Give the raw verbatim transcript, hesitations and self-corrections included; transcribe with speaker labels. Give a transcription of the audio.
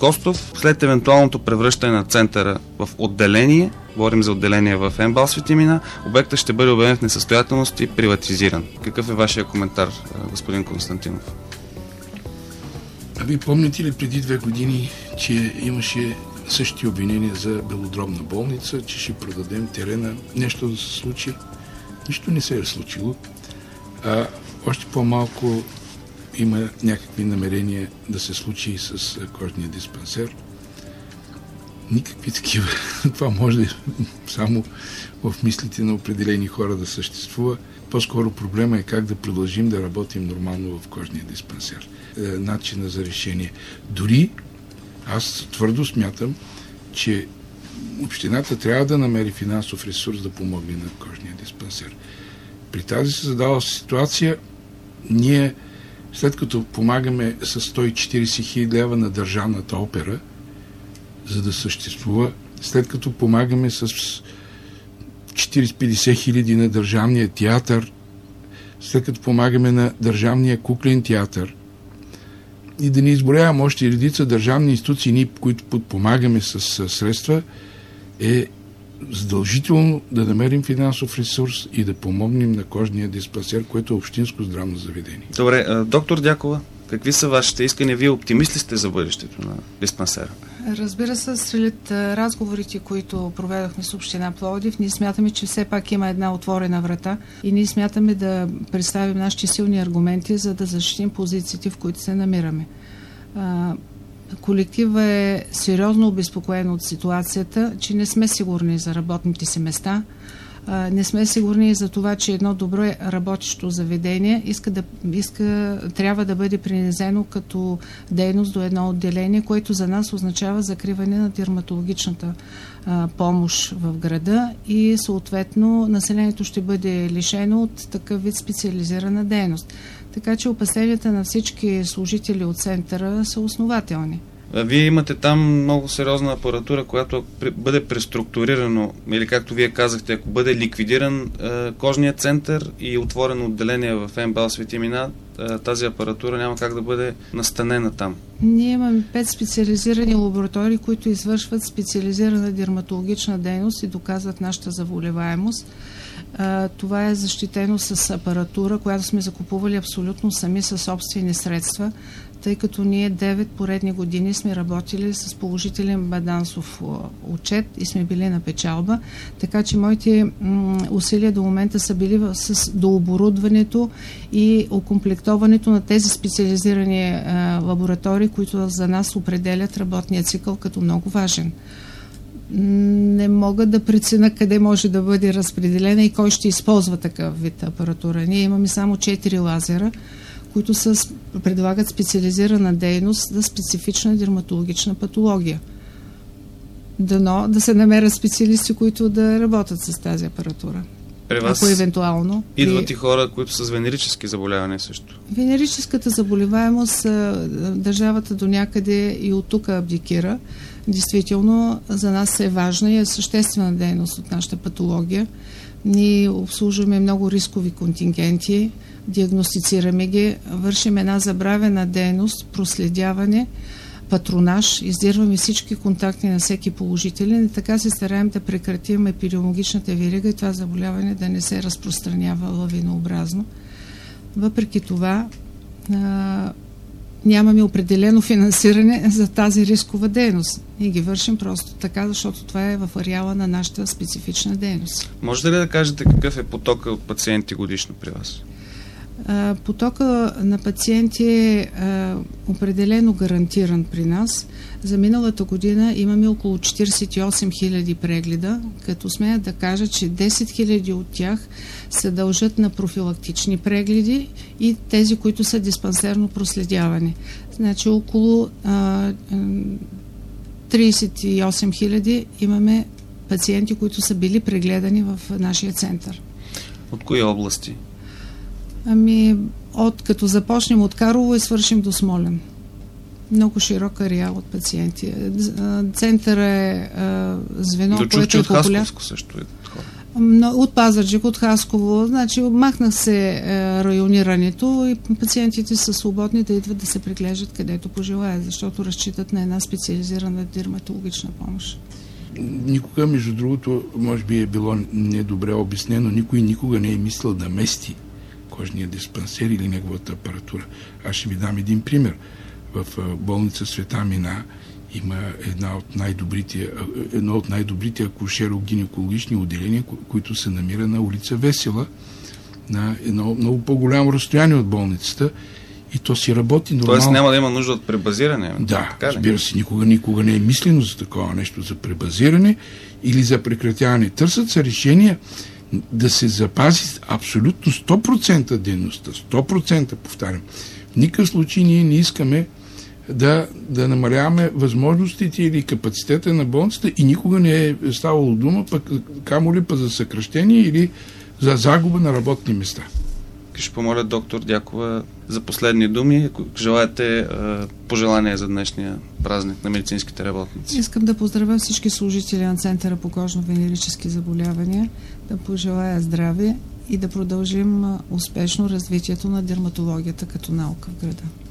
Speaker 1: Костов, след евентуалното превръщане на центъра в отделение, говорим за отделение в МБАЛ Свети Мина, обектът ще бъде обявен в несъстоятелност и приватизиран. Какъв е вашия коментар, господин Константинов?
Speaker 2: А ви помните ли преди две години, че имаше същите обвинения за белодробна болница, че ще продадем терена, нещо да се случи? Нищо не се е случило. А още по-малко има някакви намерения да се случи и с кожния диспансер. Никакви такива. Това може само в мислите на определени хора да съществува. По-скоро проблема е как да продължим да работим нормално в кожния диспансер. Е, начина за решение. Дори аз твърдо смятам, че общината трябва да намери финансов ресурс да помогне на кожния диспансер. При тази се задала ситуация, ние след като помагаме с сто и четиридесет хиляди лева на Държавната опера, за да съществува, след като помагаме с четиристотин и петдесет хиляди на Държавния театър, след като помагаме на Държавния куклен театър, и да не изброявам още редица държавни институции, ние, които подпомагаме с средства, е задължително да намерим финансов ресурс и да помогнем на кожния диспансер, което е общинско здравно заведение.
Speaker 1: Добре, доктор Дякова, какви са вашите искания? Вие оптимист ли сте за бъдещето на диспансера?
Speaker 3: Разбира се, сред разговорите, които проведохме с община Пловдив, ние смятаме, че все пак има една отворена врата и ние смятаме да представим нашите силни аргументи, за да защитим позициите, в които се намираме. Колектива е сериозно обезпокоен от ситуацията, че не сме сигурни за работните си места. Не сме сигурни за това, че едно добро работещо заведение иска да, иска, трябва да бъде принесено като дейност до едно отделение, което за нас означава закриване на дерматологичната а, помощ в града и съответно населението ще бъде лишено от такъв вид специализирана дейност. Така че опасенията на всички служители от центъра са основателни.
Speaker 1: Вие имате там много сериозна апаратура, която бъде преструктурирано, или както вие казахте, ако бъде ликвидиран е, кожният център и отворено отделение в МБАЛ Свети Мина, е, тази апаратура няма как да бъде настанена там.
Speaker 3: Ние имаме пет специализирани лаборатории, които извършват специализирана дерматологична дейност и доказват нашата заболеваемост. Uh, това е защитено с апаратура, която сме закупували абсолютно сами със собствени средства, тъй като ние девет поредни години сме работили с положителен балансов отчет и сме били на печалба, така че моите м- усилия до момента са били в, с дооборудването и окомплектоването на тези специализирани uh, лаборатории, които за нас определят работния цикъл като много важен. Не мога да преценя къде може да бъде разпределена и кой ще използва такъв вид апаратура. Ние имаме само четири лазера, които са, предлагат специализирана дейност за специфична дерматологична патология. Дано да се намерят специалисти, които да работят с тази апаратура.
Speaker 1: При вас
Speaker 3: ако евентуално
Speaker 1: идват и хора, които са с венерически заболявания също.
Speaker 3: Венерическата заболеваемост държавата до някъде и от тук абдикира. Действително за нас е важна и е съществена дейност от нашата патология. Ние обслужваме много рискови контингенти, диагностицираме ги, вършим една забравена дейност, проследяване, патронаж, издирваме всички контакти на всеки положителен и така се стараем да прекратим епидемиологичната верига и това заболяване да не се разпространява лавинообразно. Въпреки това а, нямаме определено финансиране за тази рискова дейност. Ние ги вършим просто така, защото това е в ареала на нашата специфична дейност.
Speaker 1: Можете ли да кажете какъв е потока от пациенти годишно при вас?
Speaker 3: А, потока на пациенти е а, определено гарантиран при нас. За миналата година имаме около четиридесет и осем хиляди прегледа, като смея да кажа, че десет хиляди от тях се дължат на профилактични прегледи и тези, които са диспансерно проследявани. Значи около а, тридесет и осем хиляди имаме пациенти, които са били прегледани в нашия център.
Speaker 1: От кои области?
Speaker 3: Ами, от като започнем от Карлово и свършим до Смолян. Много широк ареал от пациенти. Център е а, звено,
Speaker 1: да,
Speaker 3: което е популярно.
Speaker 1: също е хора.
Speaker 3: От Пазарджик, от Хасково. Значи, махнах се е, районирането и пациентите са свободни да идват да се преглеждат където пожелаят, защото разчитат на една специализирана дерматологична помощ.
Speaker 2: Никога, между другото, може би е било недобре обяснено, никой никога не е мислил да мести кожния диспансер или неговата апаратура. Аз ще ви дам един пример. В болница Света Мина има една от най-добрите, едно от най-добрите акушеро-гинекологични отделения, които се намира на улица Весела, на едно много по-голямо разстояние от болницата, и то си работи нормално.
Speaker 1: Тоест няма да има нужда от пребазиране?
Speaker 2: Да, разбира се, никога, никога не е мислено за такова нещо, за пребазиране или за прекратяване. Търсят се решения да се запази абсолютно сто процента дейността. сто процента, повтарям. В никакъв случай ние не искаме да, да намаляваме възможностите или капацитета на болницата и никога не е ставало дума, пък камо ли па за съкращение или за загуба на работни места.
Speaker 1: Ще помоля доктор Дякова за последни думи, ако желаете пожелания за днешния празник на медицинските работници.
Speaker 3: Искам да поздравя всички служители на Центъра по кожно-венерически заболявания, да пожелая здраве и да продължим успешно развитието на дерматологията като наука в града.